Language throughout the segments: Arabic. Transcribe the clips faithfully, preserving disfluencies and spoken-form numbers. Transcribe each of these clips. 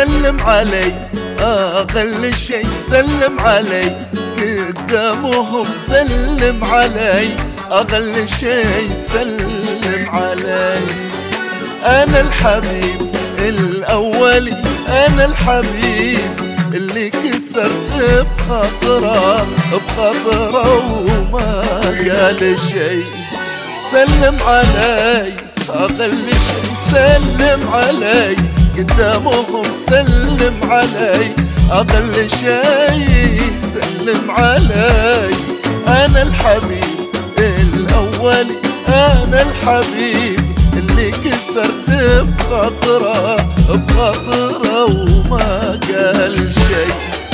سلم علي أقل شي سلم علي قدامهم سلم علي أقل شي سلم علي. أنا الحبيب الأولي أنا الحبيب اللي كسرت بخاطره بخاطره وما قال شي. سلم علي أقل شي سلم علي قدامهم سلم علي أقل شي سلم علي. أنا الحبيب الأولي أنا الحبيب اللي كسرت بخاطره بخاطره وما قال شي.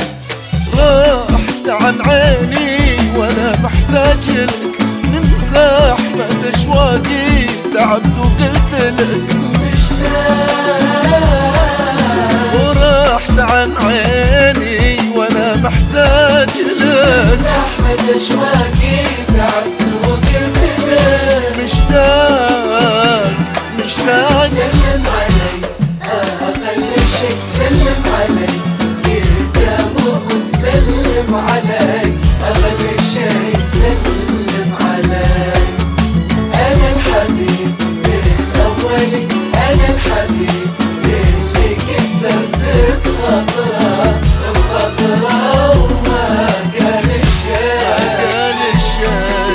راحت عن عيني وانا محتاج لك من زحمة اشواقي تعبت وقلت لك مشتاق. وراحت عن عيني وانا محتاج لك من زحمة اشواقي تعبت وقلت لك مشتاق مشتاق. سلم علي أقل شي سلم علي قدامهم سلم علي أقل شي سلم علي. أنا الحبيب الأولي أنا الحبيب اللي كسرت بخاطره بخاطره وما قال شي قال شي.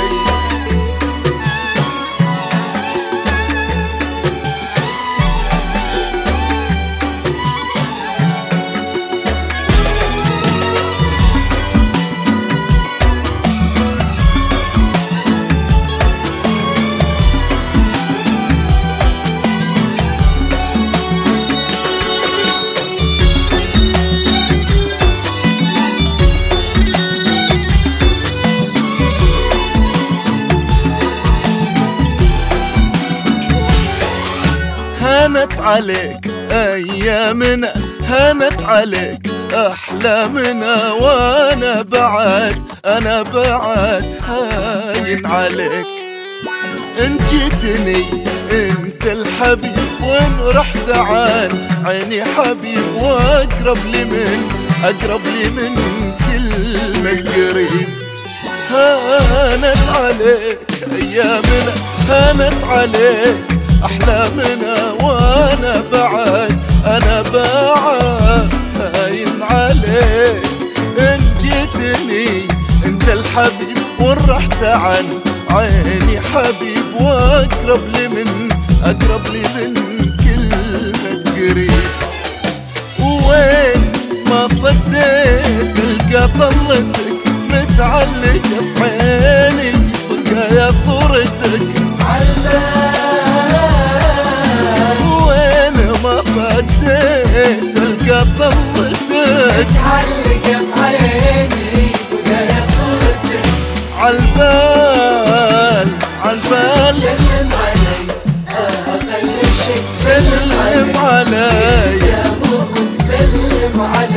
هانت عليك أيامنا هانت عليك أحلامنا وأنا بعد أنا بعد هاين عليك. إن جيتني أنت الحبيب وإن رحت عن عيني حبيب وأقرب لي من أقرب لي من كلمة قريب. هانت عليك أيامنا هانت عليك أحلامنا وأنا بعد أنا بعد هاين عليك. إن جيتني أنت الحبيب وإن رحت عن عيني حبيب وأقرب لي من أقرب لي من كلمة قريب. وين ما صديت تلقى طلتك متعلقة في عيني بقى يا صورتك ما صديت تلقى طلتك متعلقة في عيني ويا صورتك عالبال عالبال. سلم علي أقل شي سلم علي قدامهم سلم علي